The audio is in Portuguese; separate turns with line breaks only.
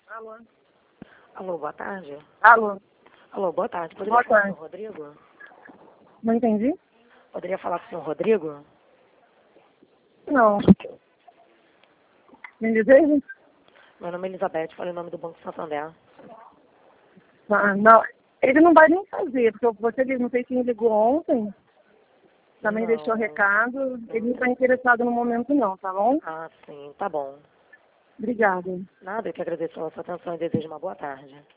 Alô?
Alô, boa tarde.
Alô?
Alô, boa tarde. Poderia
Boa
falar
tarde.
com o Rodrigo?
Não entendi?
Poderia falar com o senhor Rodrigo?
Não. Me deseja?
Meu nome é Elizabeth, falei o nome do Banco Santander.
Não. Ele não vai nem fazer, porque você não sei quem ligou ontem, também
Não.
deixou recado. Ele não está interessado no momento não, tá bom?
Ah, sim, tá bom.
Obrigada.
Nada, eu que agradeço a sua atenção e desejo uma boa tarde.